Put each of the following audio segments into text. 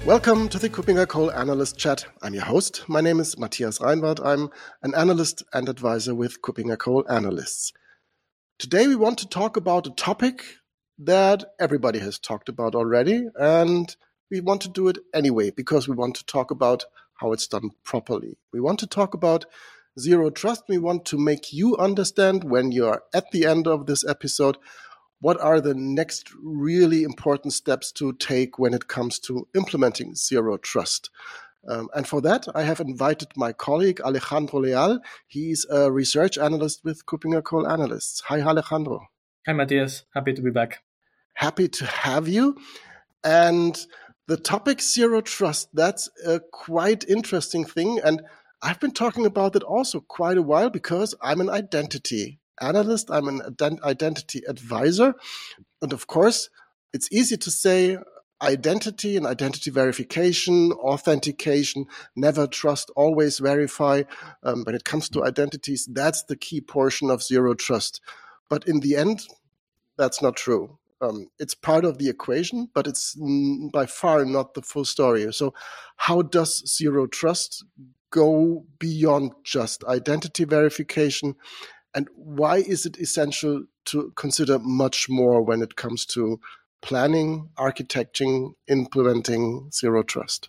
Welcome to the KuppingerCole Analyst Chat. I'm your host. My name is Matthias Reinwarth. I'm an analyst and advisor with KuppingerCole Analysts. Today we want to talk about a topic that everybody has talked about already, and we want to do it anyway because we want to talk about how it's done properly. We want to talk about Zero Trust. We want to make you understand when you're at the end of this episode what are the next really important steps to take when it comes to implementing Zero Trust. And for that, I have invited my colleague, Alejandro Leal. He's a research analyst with KuppingerCole Analysts. Hi, Alejandro. Hi, Matthias. Happy to be back. Happy to have you. And the topic Zero Trust, that's a quite interesting thing. And I've been talking about it also quite a while because I'm an identity analyst, I'm an identity advisor. And of course, it's easy to say identity and identity verification, authentication, never trust, always verify. When it comes to identities, that's the key portion of Zero Trust. But in the end, that's not true. It's part of the equation, but it's by far not the full story. So how does Zero Trust go beyond just identity verification? And why is it essential to consider much more when it comes to planning, architecting, implementing Zero Trust?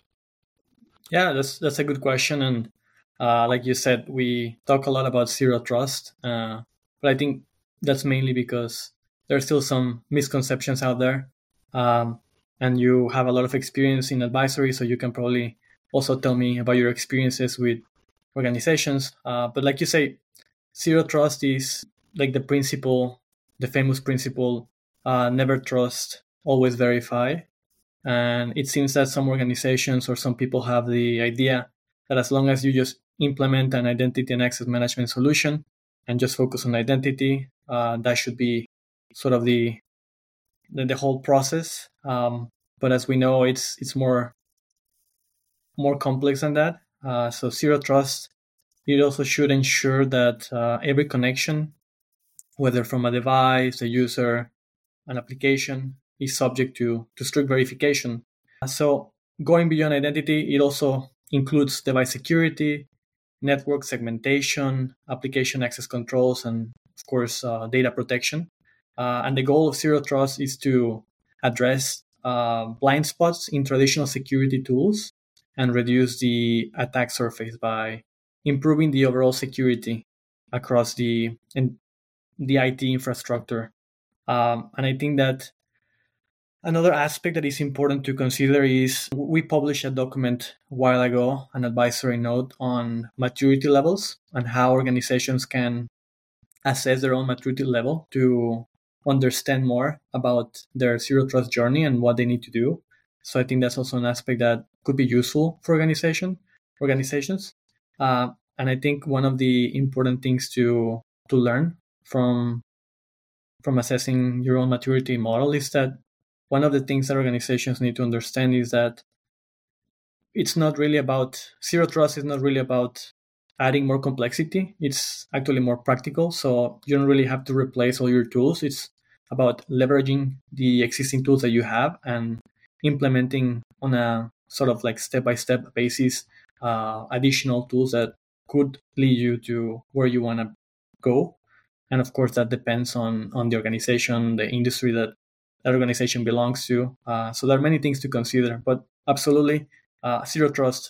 Yeah, that's a good question. And like you said, we talk a lot about Zero Trust, but I think that's mainly because there are still some misconceptions out there. And you have a lot of experience in advisory, so you can probably also tell me about your experiences with organizations. But like you say, Zero Trust is like the principle, the famous principle, never trust, always verify. And it seems that some organizations or some people have the idea that as long as you just implement an identity and access management solution and just focus on identity, that should be sort of the whole process. But as we know, it's more complex than that. So Zero Trust, it also should ensure that every connection, whether from a device, a user, an application, is subject to strict verification. So going beyond identity, it also includes device security, network segmentation, application access controls, and of course, data protection. And the goal of Zero Trust is to address blind spots in traditional security tools and reduce the attack surface by improving the overall security across the IT infrastructure. And I think that another aspect that is important to consider is we published a document a while ago, an advisory note on maturity levels and how organizations can assess their own maturity level to understand more about their Zero Trust journey and what they need to do. So I think that's also an aspect that could be useful for organizations. And I think one of the important things to learn from assessing your own maturity model is that one of the things that organizations need to understand is that it's not really about Zero Trust is not really about adding more complexity. It's actually more practical. So you don't really have to replace all your tools. It's about leveraging the existing tools that you have and implementing on a sort of like step-by-step basis additional tools that could lead you to where you want to go. And of course, that depends on the organization, the industry that organization belongs to. So there are many things to consider, but absolutely, Zero Trust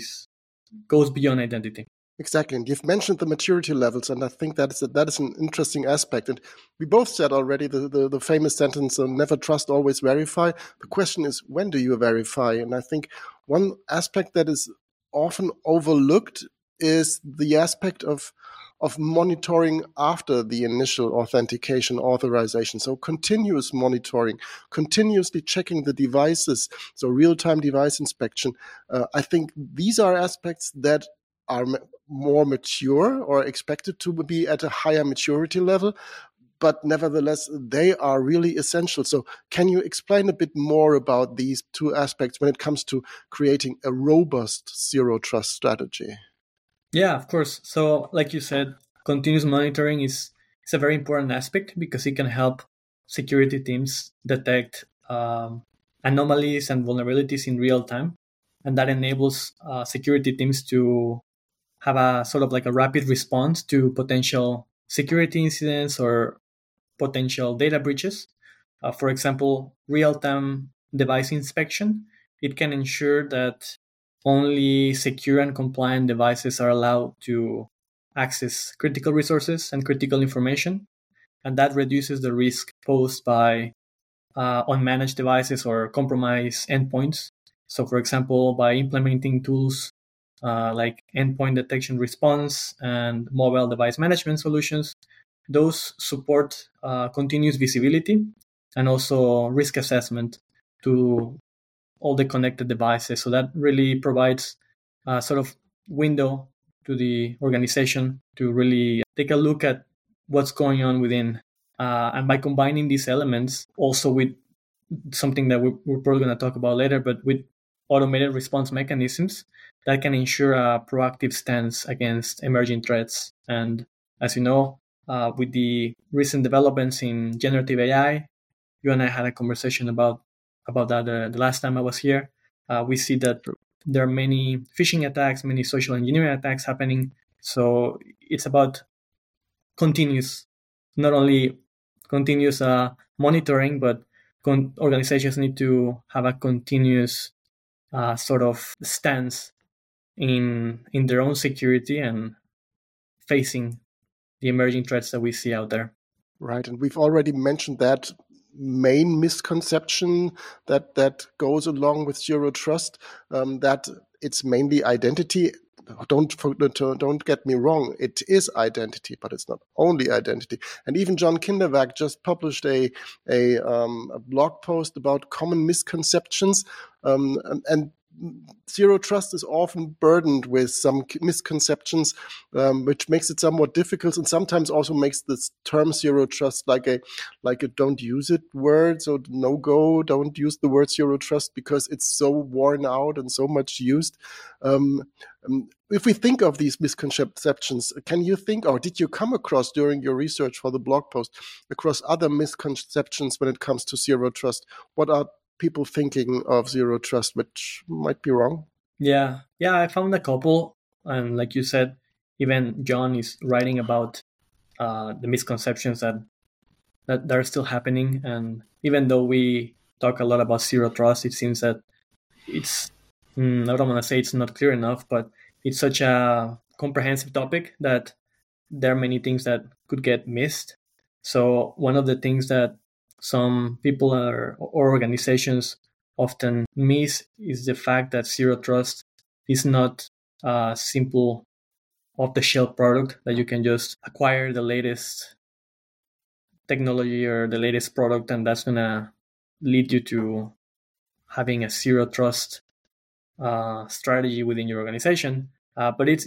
goes beyond identity. Exactly. And you've mentioned the maturity levels, and I think that is an interesting aspect. And we both said already the famous sentence, never trust, always verify. The question is, when do you verify? And I think one aspect that is often overlooked is the aspect of monitoring after the initial authentication authorization. So continuous monitoring, continuously checking the devices, so real-time device inspection. I think these are aspects that are more mature or expected to be at a higher maturity level, but nevertheless, they are really essential. So can you explain a bit more about these two aspects when it comes to creating a robust Zero Trust strategy? Yeah, of course. So like you said, continuous monitoring is a very important aspect because it can help security teams detect anomalies and vulnerabilities in real time. And that enables security teams to have a sort of like a rapid response to potential security incidents or potential data breaches. For example, real-time device inspection. It can ensure that only secure and compliant devices are allowed to access critical resources and critical information. And that reduces the risk posed by unmanaged devices or compromised endpoints. So, for example, by implementing tools like endpoint detection response and mobile device management solutions, those support continuous visibility and also risk assessment to all the connected devices. So that really provides a sort of window to the organization to really take a look at what's going on within. And by combining these elements also with something that we're probably going to talk about later, but with automated response mechanisms that can ensure a proactive stance against emerging threats. And as you know, with the recent developments in generative AI, you and I had a conversation about that the last time I was here. We see that there are many phishing attacks, many social engineering attacks happening. So it's about continuous, not only continuous monitoring, but organizations need to have a continuous sort of stance in their own security and facing the emerging threats that we see out there. Right, and we've already mentioned that main misconception that goes along with zero trust, that it's mainly identity. Don't get me wrong, it is identity, but it's not only identity. And even John Kinderwag just published a blog post about common misconceptions, and zero trust is often burdened with some misconceptions, which makes it somewhat difficult, and sometimes also makes this term zero trust like a don't use it word. So no go, don't use the word zero trust because it's so worn out and so much used. If we think of these misconceptions, can you think, or did you come across during your research for the blog post, across other misconceptions when it comes to zero trust? What are people thinking of zero trust, which might be wrong? Yeah, I found a couple, and like you said, even John is writing about the misconceptions that are still happening. And even though we talk a lot about zero trust, it seems that it's I don't want to say it's not clear enough, but it's such a comprehensive topic that there are many things that could get missed. So one of the things that some people or organizations often miss is the fact that zero trust is not a simple off-the-shelf product that you can just acquire the latest technology or the latest product, and that's going to lead you to having a zero trust strategy within your organization. But it's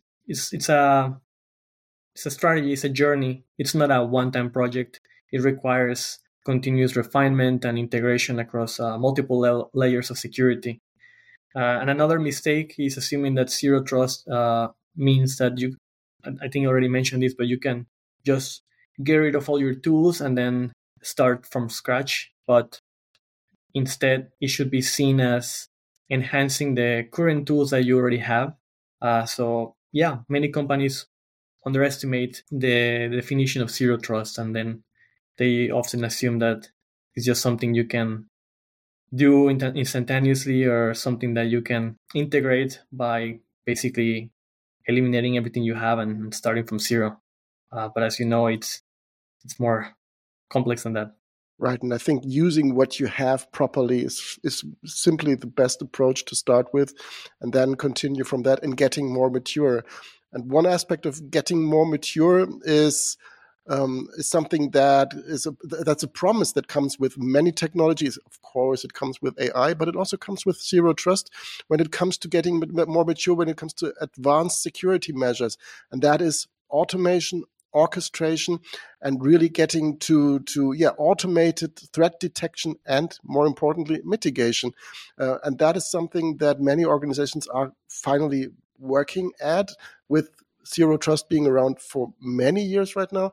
a strategy, it's a journey. It's not a one-time project. It requires continuous refinement and integration across multiple layers of security. And another mistake is assuming that zero trust means that you, I think I already mentioned this, but you can just get rid of all your tools and then start from scratch. But instead, it should be seen as enhancing the current tools that you already have. So yeah, many companies underestimate the definition of zero trust, and then they often assume that it's just something you can do instantaneously or something that you can integrate by basically eliminating everything you have and starting from zero. But as you know, it's more complex than that. Right, and I think using what you have properly is simply the best approach to start with, and then continue from that and getting more mature. And one aspect of getting more mature is something that's a promise that comes with many technologies. Of course, it comes with AI, but it also comes with zero trust when it comes to getting more mature, when it comes to advanced security measures, and that is automation, orchestration, and really getting to automated threat detection and, more importantly, mitigation. And that is something that many organizations are finally working at, with zero trust being around for many years right now.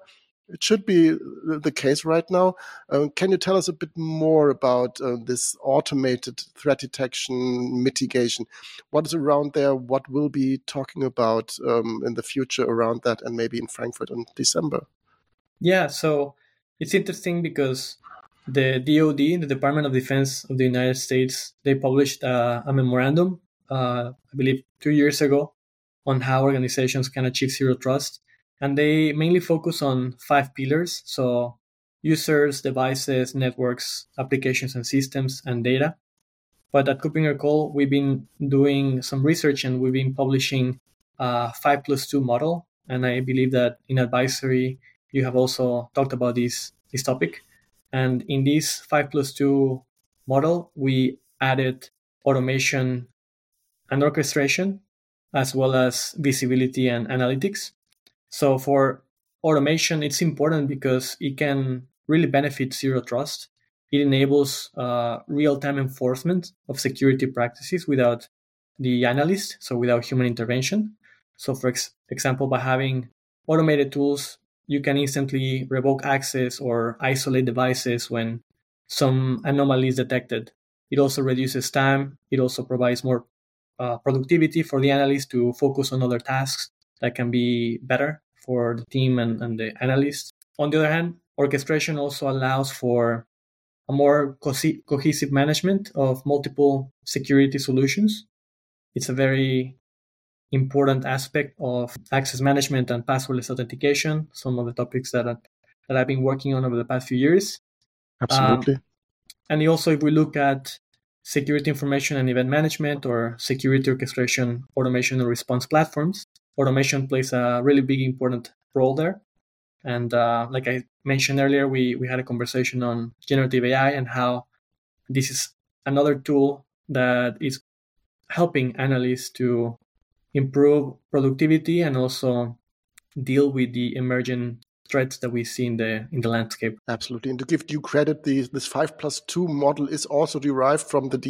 it should be the case right now. Can you tell us a bit more about this automated threat detection mitigation? What is around there? What we'll be talking about in the future around that, and maybe in Frankfurt in December? Yeah, so it's interesting because the DoD, the Department of Defense of the United States, they published a memorandum, I believe 2 years ago, on how organizations can achieve zero trust. And they mainly focus on 5 pillars. So users, devices, networks, applications and systems, and data. But at KuppingerCole, we've been doing some research and we've been publishing a 5+2 model. And I believe that in advisory, you have also talked about this topic. And in this 5+2 model, we added automation and orchestration, as well as visibility and analytics. So for automation, it's important because it can really benefit zero trust. It enables real-time enforcement of security practices without the analyst, so without human intervention. So for example, by having automated tools, you can instantly revoke access or isolate devices when some anomaly is detected. It also reduces time. It also provides more productivity for the analyst to focus on other tasks that can be better for the team and the analyst. On the other hand, orchestration also allows for a more cohesive management of multiple security solutions. It's a very important aspect of access management and passwordless authentication, some of the topics that I've been working on over the past few years. Absolutely. And also, if we look at security information and event management or security orchestration, automation and response platforms, automation plays a really big, important role there. And like I mentioned earlier, we had a conversation on generative AI and how this is another tool that is helping analysts to improve productivity and also deal with the emerging threats that we see in the landscape. Absolutely. And to give due credit, this 5+2 model is also derived from the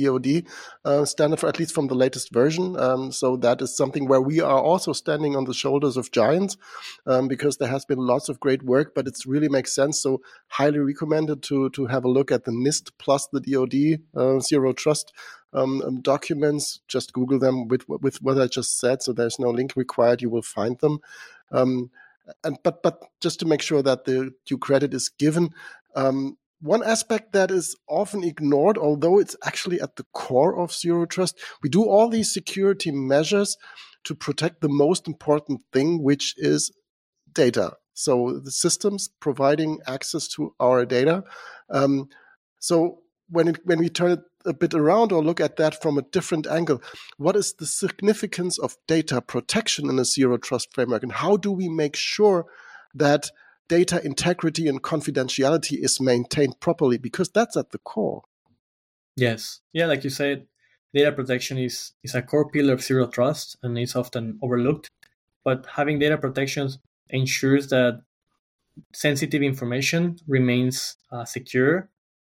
DoD standard, for at least from the latest version. So that is something where we are also standing on the shoulders of giants, because there has been lots of great work, but it really makes sense. So highly recommended to have a look at the NIST plus the DoD Zero Trust documents. Just Google them with what I just said. So there's no link required. You will find them. But just to make sure that the due credit is given, one aspect that is often ignored, although it's actually at the core of zero trust, we do all these security measures to protect the most important thing, which is data. So the systems providing access to our data. So when we turn it a bit around or look at that from a different angle, what is the significance of data protection in a zero trust framework, and how do we make sure that data integrity and confidentiality is maintained properly? Because that's at the core. Yes. Yeah, like you said, data protection is a core pillar of zero trust and it's often overlooked. But having data protection ensures that sensitive information remains secure.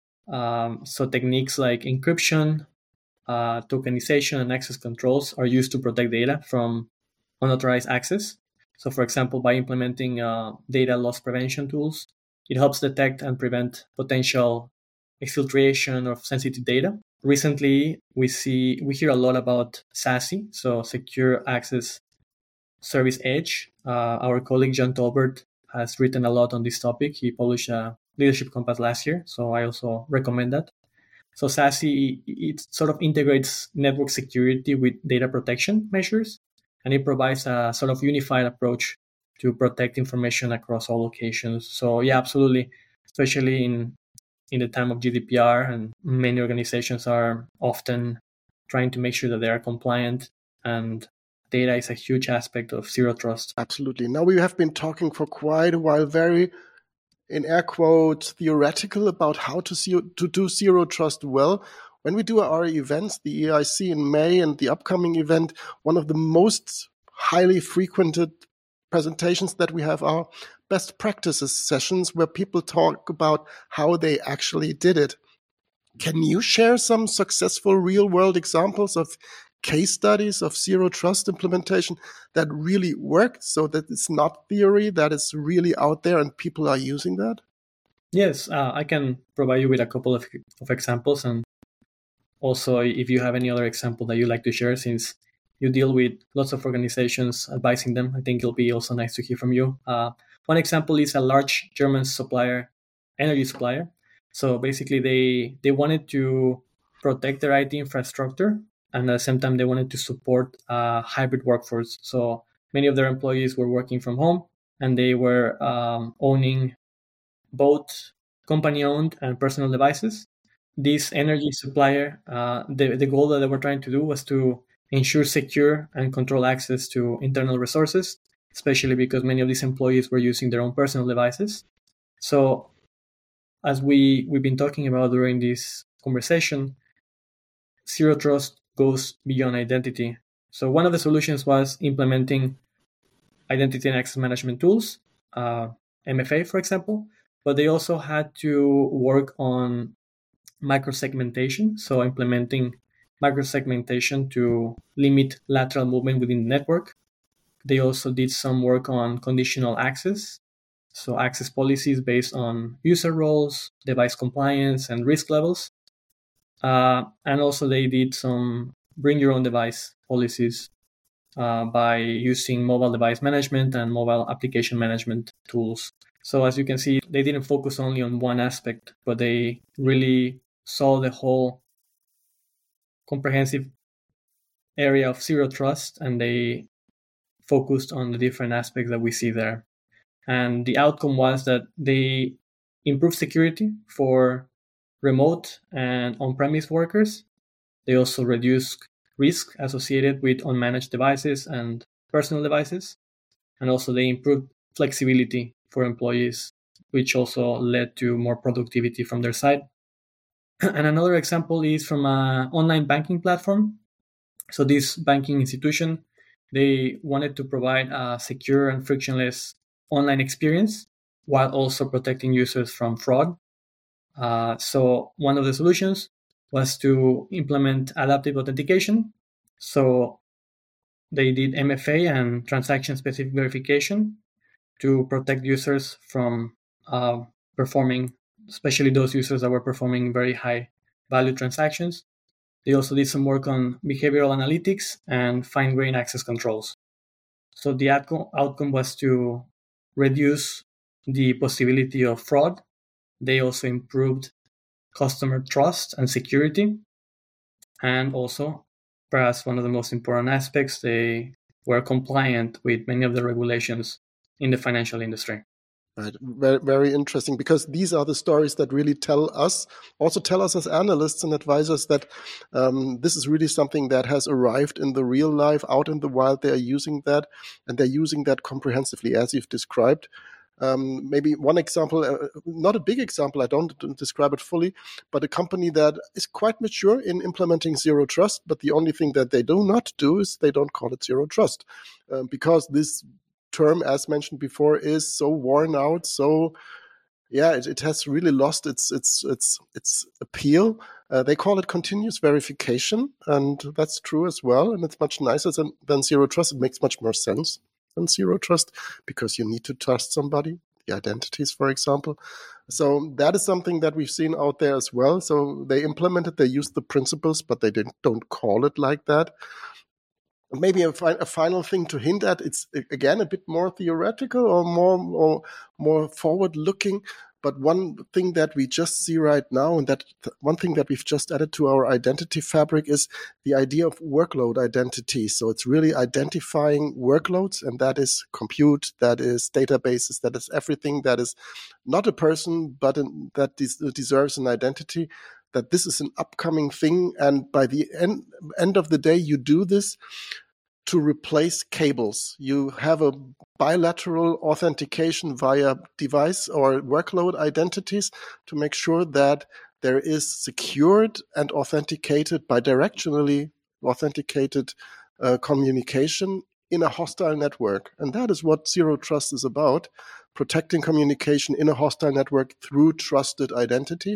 So techniques like encryption, tokenization, and access controls are used to protect data from unauthorized access. So for example, by implementing data loss prevention tools, it helps detect and prevent potential exfiltration of sensitive data. Recently, we hear a lot about SASE, so Secure Access Service Edge. Our colleague John Tolbert has written a lot on this topic. He published a Leadership Compass last year, so I also recommend that. So SASE, it sort of integrates network security with data protection measures, and it provides a sort of unified approach to protect information across all locations. So yeah, absolutely, especially in the time of GDPR, and many organizations are often trying to make sure that they are compliant, and data is a huge aspect of zero trust. Absolutely. Now we have been talking for quite a while, very in air quotes, theoretical about how to do zero trust well. When we do our events, the EIC in May and the upcoming event, one of the most highly frequented presentations that we have are best practices sessions where people talk about how they actually did it. Can you share some successful real-world examples of case studies of zero trust implementation that really worked, so that it's not theory, that it's really out there and people are using that? Yes, I can provide you with a couple of examples, and also if you have any other example that you like to share, since you deal with lots of organizations advising them, I think it'll be also nice to hear from you. One example is a large German energy supplier. So basically they wanted to protect their IT infrastructure, and at the same time they wanted to support a hybrid workforce. So many of their employees were working from home, and they were owning both company-owned and personal devices. This energy supplier, the goal that they were trying to do was to ensure secure and control access to internal resources, especially because many of these employees were using their own personal devices. So as we've been talking about during this conversation, zero trust goes beyond identity. So one of the solutions was implementing identity and access management tools, MFA, for example, but they also had to work on microsegmentation, so implementing microsegmentation to limit lateral movement within the network. They also did some work on conditional access, so access policies based on user roles, device compliance, and risk levels. And also they did some bring your own device policies by using mobile device management and mobile application management tools. So as you can see, they didn't focus only on one aspect, but they really saw the whole comprehensive area of zero trust, and they focused on the different aspects that we see there. And the outcome was that they improved security for remote and on-premise workers. They also reduced risk associated with unmanaged devices and personal devices. And also they improved flexibility for employees, which also led to more productivity from their side. And another example is from an online banking platform. So this banking institution, they wanted to provide a secure and frictionless online experience while also protecting users from fraud. So one of the solutions was to implement adaptive authentication. So they did MFA and transaction-specific verification to protect users from performing, especially those users that were performing very high-value transactions. They also did some work on behavioral analytics and fine-grained access controls. So the outcome was to reduce the possibility of fraud. They also improved customer trust and security. And also, perhaps one of the most important aspects, they were compliant with many of the regulations in the financial industry. Right. Very, very interesting, because these are the stories that really tell us as analysts and advisors that this is really something that has arrived in the real life, out in the wild. They are using that, and they're using that comprehensively, as you've described. Maybe one example, not a big example, I don't describe it fully, but a company that is quite mature in implementing zero trust, but the only thing that they do not do is they don't call it zero trust, because this term, as mentioned before, is so worn out. So yeah, it has really lost its appeal. They call it continuous verification, and that's true as well. And it's much nicer than zero trust. It makes much more sense than zero trust, because you need to trust somebody, the identities, for example. So that is something that we've seen out there as well. So they used the principles, but they don't call it like that. Maybe a final thing to hint at, it's again a bit more theoretical or more forward-looking. But one thing that we just see right now, and one thing that we've just added to our identity fabric, is the idea of workload identity. So it's really identifying workloads, and that is compute, that is databases, that is everything that is not a person, but that deserves an identity. That this is an upcoming thing, and by the end of the day, you do this to replace cables. You have a bilateral authentication via device or workload identities to make sure that there is secured and authenticated, bidirectionally authenticated communication in a hostile network. And that is what zero trust is about, protecting communication in a hostile network through trusted identities.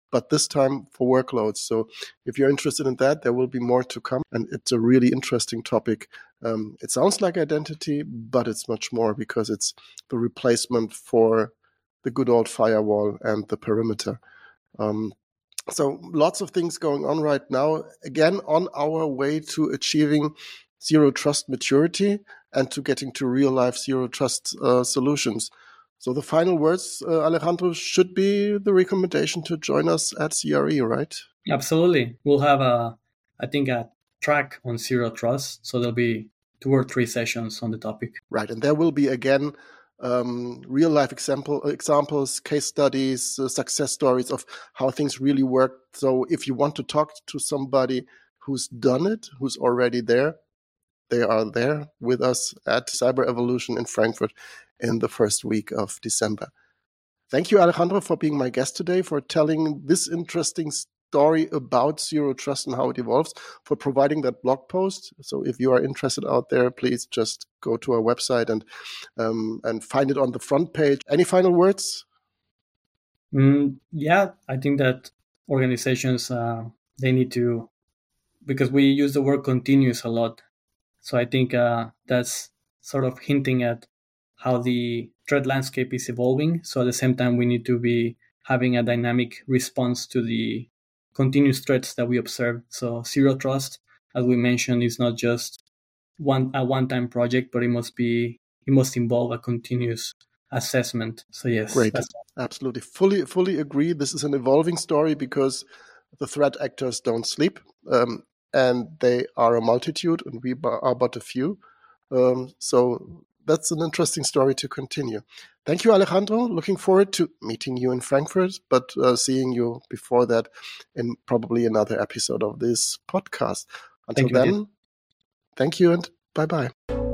but this time for workloads. So if you're interested in that, there will be more to come. And it's a really interesting topic. It sounds like identity, but it's much more, because it's the replacement for the good old firewall and the perimeter. So lots of things going on right now, again, on our way to achieving zero trust maturity and to getting to real life zero trust solutions. So the final words, Alejandro, should be the recommendation to join us at CRE, right? Absolutely. We'll have a track on zero trust. So there'll be 2 or 3 sessions on the topic. Right. And there will be, again, real life examples, case studies, success stories of how things really work. So if you want to talk to somebody who's done it, who's already there, they are there with us at Cyber Evolution in Frankfurt in the first week of December. Thank you, Alejandro, for being my guest today, for telling this interesting story about zero trust and how it evolves, for providing that blog post. So if you are interested out there, please just go to our website and find it on the front page. Any final words? Yeah, I think that organizations, they need to, because we use the word continuous a lot. So I think that's sort of hinting at how the threat landscape is evolving. So at the same time, we need to be having a dynamic response to the continuous threats that we observe. So zero trust, as we mentioned, is not just a one-time project, but it must involve a continuous assessment. So yes, great, absolutely, fully agree. This is an evolving story because the threat actors don't sleep, and they are a multitude, and we are but a few. So that's an interesting story to continue. Thank you, Alejandro. Looking forward to meeting you in Frankfurt, but seeing you before that in probably another episode of this podcast. Until then, thank you and bye-bye.